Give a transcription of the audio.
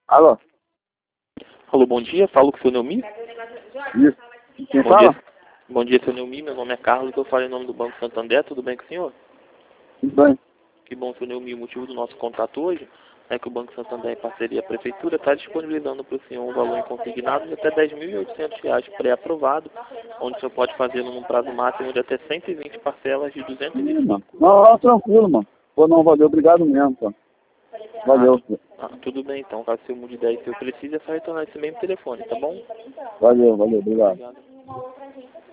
Alô? Alô, bom dia, falo com o seu Neumi. Isso. Quem Bom fala? dia. Bom dia, seu Neumi, meu nome é Carlos, eu falo em nome do Banco Santander, tudo bem com o senhor? Tudo bem. Que bom, seu Neumi, o motivo do nosso contato hoje é que o Banco Santander, em parceria com a Prefeitura, está disponibilizando para o senhor um valor em consignado de até R$ 10.800 pré-aprovado, onde o senhor pode fazê-lo num prazo máximo de até 120 parcelas de Mano. 225. Não, tranquilo, mano. Pô, não, valeu. Obrigado mesmo, pô. Valeu. Tudo bem, então, caso o senhor mude de ideia e o senhor precisa, é só retornar esse mesmo telefone, tá bom? Valeu, obrigado. Obrigado.